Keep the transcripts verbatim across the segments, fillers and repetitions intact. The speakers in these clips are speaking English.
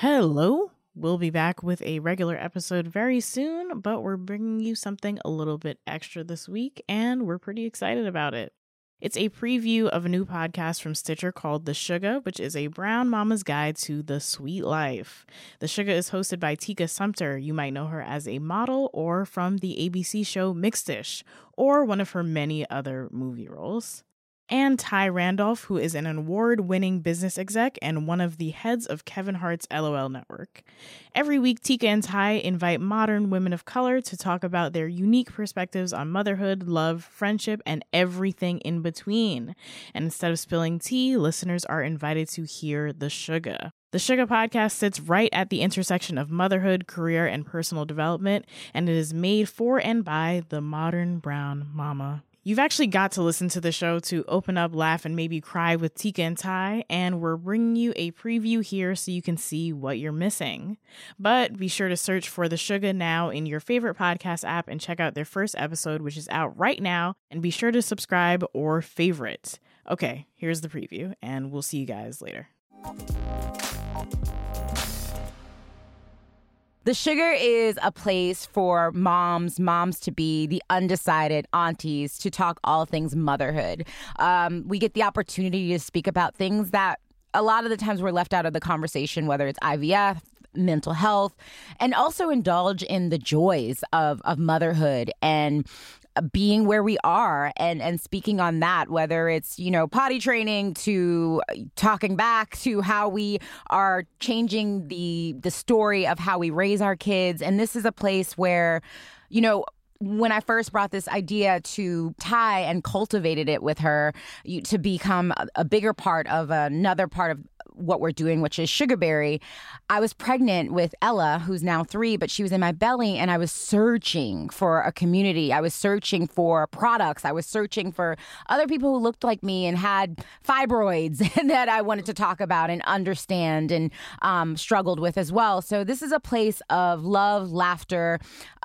Hello. We'll be back with a regular episode very soon, but we're bringing you something a little bit extra this week, and we're pretty excited about it. It's a preview of a new podcast from Stitcher called The Sugar, which is a brown mama's guide to the sweet life. The Sugar is hosted by Tika Sumpter. You might know her as a model or from the A B C show Mixed-ish, or one of her many other movie roles. And Ty Randolph, who is an award-winning business exec and one of the heads of Kevin Hart's L O L network. Every week, Tika and Ty invite modern women of color to talk about their unique perspectives on motherhood, love, friendship, and everything in between. And instead of spilling tea, listeners are invited to hear the sugar. The Sugar Podcast sits right at the intersection of motherhood, career, and personal development, and it is made for and by the modern brown mama. You've actually got to listen to the show to open up, laugh, and maybe cry with Tika and Ty, and we're bringing you a preview here so you can see what you're missing. But be sure to search for The Sugar now in your favorite podcast app and check out their first episode, which is out right now, and be sure to subscribe or favorite. Okay, here's the preview, and we'll see you guys later. The Sugar is a place for moms, moms to be, the undecided aunties, to talk all things motherhood. Um, we get the opportunity to speak about things that a lot of the times we're left out of the conversation, whether it's I V F, mental health, and also indulge in the joys of, of motherhood and being where we are and, and speaking on that, whether it's, you know, potty training to talking back to how we are changing the the story of how we raise our kids. And this is a place where, you know, when I first brought this idea to Ty and cultivated it with her you, to become a, a bigger part of another part of what we're doing, which is Sugarberry, I was pregnant with Ella, who's now three, but she was in my belly, and I was searching for a community. I was searching for products. I was searching for other people who looked like me and had fibroids that I wanted to talk about and understand and um, struggled with as well. So this is a place of love, laughter,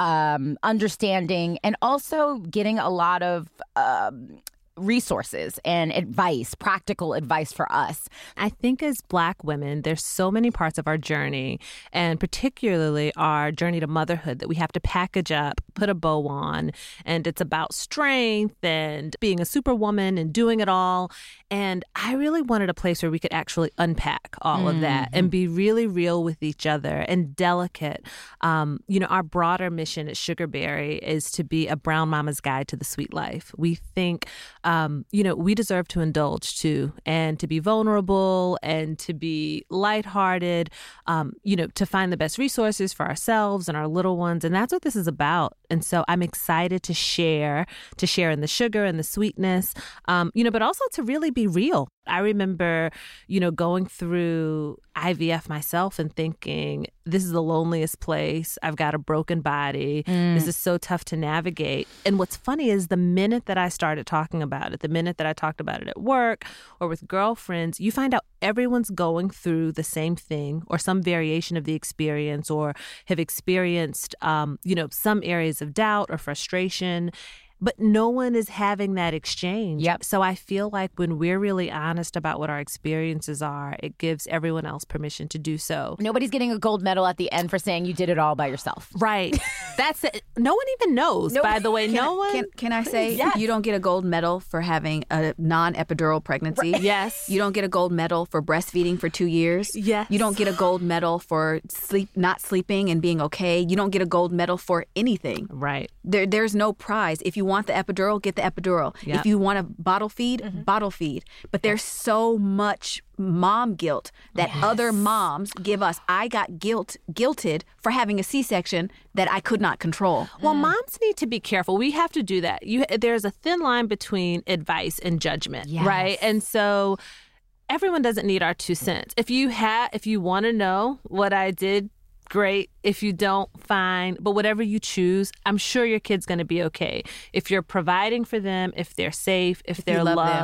um, understanding, and also getting a lot of um, resources and advice, practical advice for us. I think as Black women, there's so many parts of our journey, and particularly our journey to motherhood, that we have to package up, put a bow on, and it's about strength and being a superwoman and doing it all. And I really wanted a place where we could actually unpack all mm-hmm. of that and be really real with each other and delicate. Um, you know, our broader mission at Sugarberry is to be a brown mama's guide to the sweet life. We think Um, you know, we deserve to indulge too, and to be vulnerable and to be lighthearted, um, you know, to find the best resources for ourselves and our little ones. And that's what this is about. And so I'm excited to share, to share in the sugar and the sweetness, um, you know, but also to really be real. I remember, you know, going through I V F myself and thinking, this is the loneliest place. I've got a broken body. Mm. This is so tough to navigate. And what's funny is the minute that I started talking about it, the minute that I talked about it at work or with girlfriends, you find out everyone's going through the same thing or some variation of the experience or have experienced, um, you know, some areas of doubt or frustration. But no one is having that exchange. Yep. So I feel like when we're really honest about what our experiences are, it gives everyone else permission to do so. Nobody's getting a gold medal at the end for saying you did it all by yourself. Right. That's it. No one even knows, Nobody, by the way. Can no I, one. Can, can I say yes. You don't get a gold medal for having a non-epidural pregnancy? Right. Yes. You don't get a gold medal for breastfeeding for two years? Yes. You don't get a gold medal for sleep, not sleeping and being okay. You don't get a gold medal for anything. Right. There, there's no prize. If you want the epidural, get the epidural. Yep. If you want to bottle feed, mm-hmm. bottle feed. But there's so much mom guilt that yes. other moms give us. I got guilt guilted for having a C-section that I could not control. Well, mm. moms need to be careful. We have to do that. You, there's a thin line between advice and judgment, yes. right? And so everyone doesn't need our two cents. If you have, if you want to know what I did, great. If you don't, fine. But whatever you choose, I'm sure your kid's going to be okay. If you're providing for them, if they're safe, if, if they're loved, them.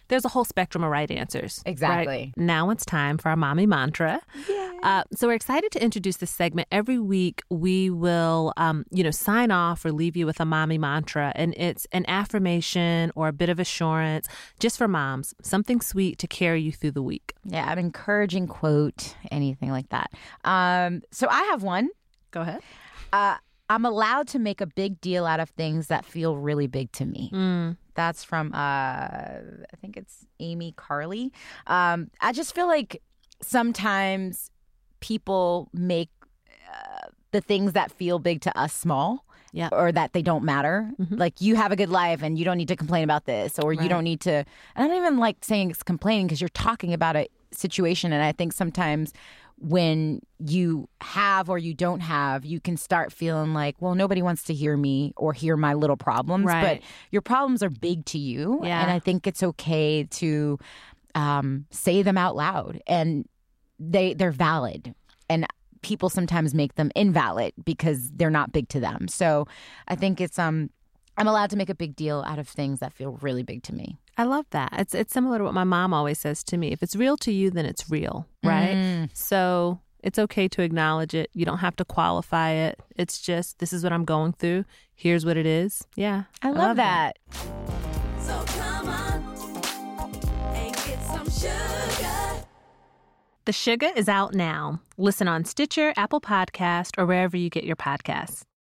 there's a whole spectrum of right answers. Exactly. Right? Now it's time for our mommy mantra. Uh, so we're excited to introduce this segment. Every week we will, um, you know, sign off or leave you with a mommy mantra. And it's an affirmation or a bit of assurance just for moms, something sweet to carry you through the week. Yeah, an encouraging quote, anything like that. Um, so I have one. Go ahead. Uh, I'm allowed to make a big deal out of things that feel really big to me. Mm. That's from, uh, I think it's Amy Carly. Um, I just feel like sometimes people make uh, the things that feel big to us small. Yeah. Or that they don't matter. Mm-hmm. Like, you have a good life and you don't need to complain about this, or Right. you don't need to. And I don't even like saying it's complaining, because you're talking about a situation. And I think sometimes when you have or you don't have, you can start feeling like, well, nobody wants to hear me or hear my little problems. Right. But your problems are big to you. Yeah. And I think it's okay to um, say them out loud. And they they're valid. And people sometimes make them invalid because they're not big to them. So I think it's um I'm allowed to make a big deal out of things that feel really big to me. I love that. It's it's similar to what my mom always says to me. If it's real to you, then it's real, right? Mm. So it's okay to acknowledge it. You don't have to qualify it. It's just, this is what I'm going through. Here's what it is. Yeah. I love, that. So come on and get some sugar. The Sugar is out now. Listen on Stitcher, Apple Podcast, or wherever you get your podcasts.